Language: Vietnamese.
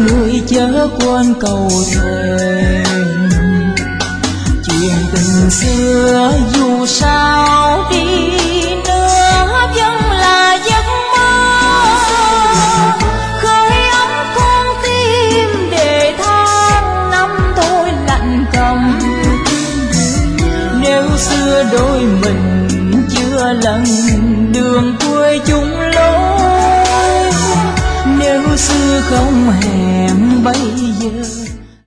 người chớ quên cầu thềm. Chuyện tình xưa dù sao đi nữa vẫn là giấc mơ, khơi ấm con tim để tháng năm thôi lạnh câm. Nếu xưa đôi mình chưa lần đường quê chung lối, nếu xưa không hẹn bây giờ